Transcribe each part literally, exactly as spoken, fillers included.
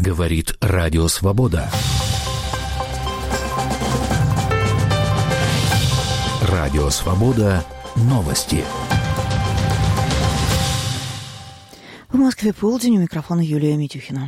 Говорит Радио Свобода. Радио Свобода. Новости. В Москве полдень, у микрофона Юлия Митюхина.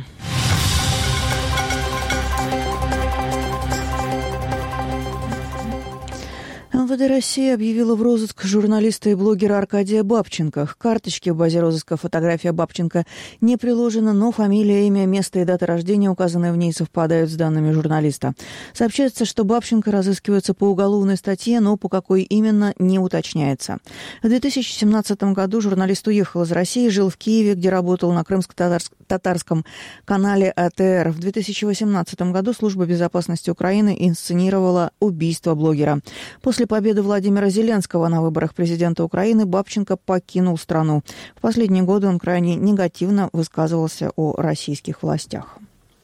эм вэ дэ России объявила в розыск журналиста и блогера Аркадия Бабченко. К карточке в базе розыска фотография Бабченко не приложена, но фамилия, имя, место и дата рождения, указанные в ней, совпадают с данными журналиста. Сообщается, что Бабченко разыскивается по уголовной статье, но по какой именно, не уточняется. В две тысячи семнадцатом году журналист уехал из России, жил в Киеве, где работал на крымско-татарском канале а тэ эр. В две тысячи восемнадцатом году Служба безопасности Украины инсценировала убийство блогера. После победы Владимира Зеленского на выборах президента Украины Бабченко покинул страну. В последние годы он крайне негативно высказывался о российских властях.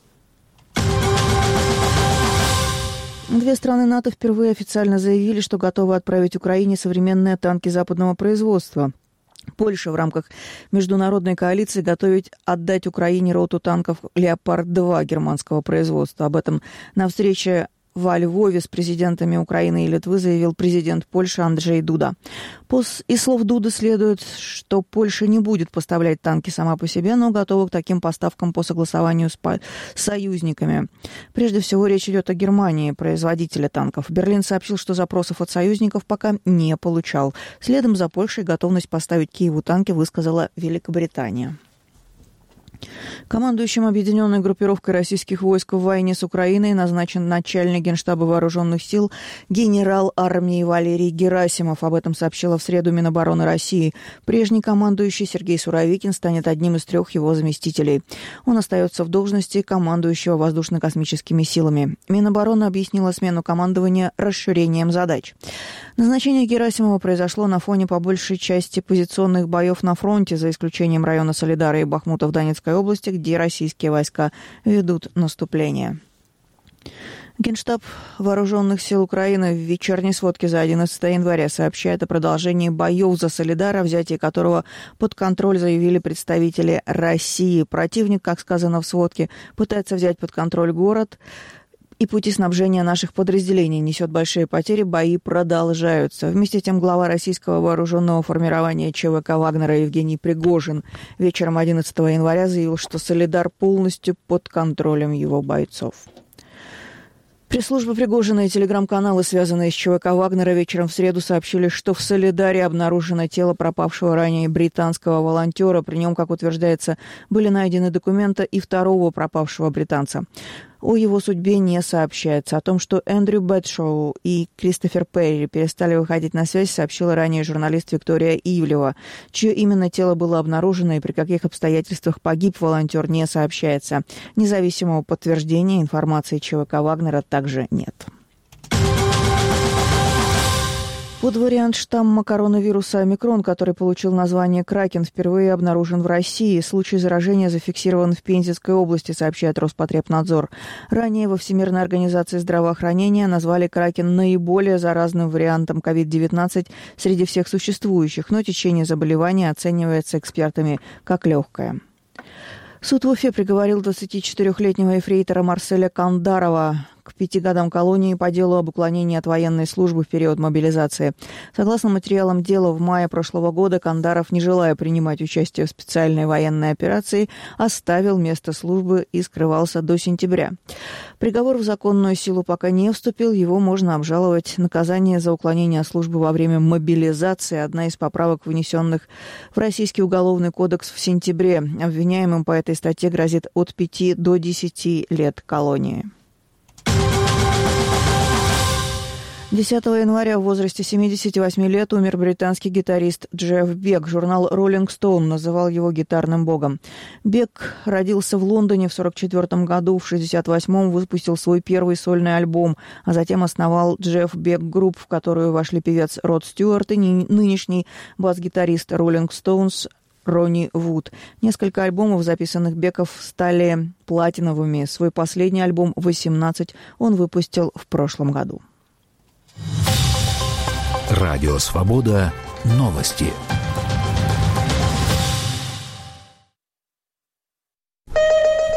Две страны НАТО впервые официально заявили, что готовы отправить Украине современные танки западного производства. Польша в рамках международной коалиции готовит отдать Украине роту танков «Леопард-два» германского производства. Об этом на встрече во Львове с президентами Украины и Литвы заявил президент Польши Анджей Дуда. Из слов Дуды следует, что Польша не будет поставлять танки сама по себе, но готова к таким поставкам по согласованию с союзниками. Прежде всего, речь идет о Германии, производителе танков. Берлин сообщил, что запросов от союзников пока не получал. Следом за Польшей готовность поставить Киеву танки высказала Великобритания. Командующим объединенной группировкой российских войск в войне с Украиной назначен начальник Генштаба вооруженных сил генерал армии Валерий Герасимов. Об этом сообщила в среду Минобороны России. Прежний командующий Сергей Суровикин станет одним из трех его заместителей. Он остается в должности командующего воздушно-космическими силами. Минобороны объяснила смену командования расширением задач. Назначение Герасимова произошло на фоне по большей части позиционных боев на фронте, за исключением района Солидара и Бахмута в Донецкой области, где российские войска ведут наступление. Генштаб Вооруженных сил Украины в вечерней сводке за одиннадцатое января сообщает о продолжении боев за Солидар, о взятии которого под контроль заявили представители России. Противник, как сказано в сводке, пытается взять под контроль город и пути снабжения наших подразделений, несет большие потери, бои продолжаются. Вместе с тем глава российского вооруженного формирования ЧВК Вагнера Евгений Пригожин вечером одиннадцатого января заявил, что Солидар полностью под контролем его бойцов. Пресс-служба Пригожина и телеграм-каналы, связанные с ЧВК Вагнера, вечером в среду сообщили, что в Солидаре обнаружено тело пропавшего ранее британского волонтера. При нем, как утверждается, были найдены документы и второго пропавшего британца. О его судьбе не сообщается. О том, что Эндрю Бэдшоу и Кристофер Перри перестали выходить на связь, сообщила ранее журналист Виктория Ивлева. Чье именно тело было обнаружено и при каких обстоятельствах погиб волонтер, не сообщается. Независимого подтверждения информации ЧВК Вагнера также нет. Под вариант штамма коронавируса омикрон, который получил название «Кракен», впервые обнаружен в России. Случай заражения зафиксирован в Пензенской области, сообщает Роспотребнадзор. Ранее во Всемирной организации здравоохранения назвали «Кракен» наиболее заразным вариантом ковид девятнадцать среди всех существующих, но течение заболевания оценивается экспертами как легкое. Суд в Уфе приговорил двадцатичетырёхлетнего ефрейтора Марселя Кандарова к пяти годам колонии по делу об уклонении от военной службы в период мобилизации. Согласно материалам дела, в мае прошлого года Кандаров, не желая принимать участие в специальной военной операции, оставил место службы и скрывался до сентября. Приговор в законную силу пока не вступил, его можно обжаловать. Наказание за уклонение от службы во время мобилизации – одна из поправок, внесенных в Российский уголовный кодекс в сентябре. Обвиняемым по этой статье грозит от пяти до десяти лет колонии. десятого января в возрасте семидесяти восьми лет умер британский гитарист Джефф Бек. Журнал Rolling Stone называл его гитарным богом. Бек родился в Лондоне в сорок четвёртом году, в шестьдесят восьмом выпустил свой первый сольный альбом, а затем основал Джефф Бек Групп, в которую вошли певец Род Стюарт и нынешний бас-гитарист Rolling Stones Ронни Вуд. Несколько альбомов, записанных Беков, стали платиновыми. Свой последний альбом «восемнадцать» он выпустил в прошлом году. Радио Свобода. Новости.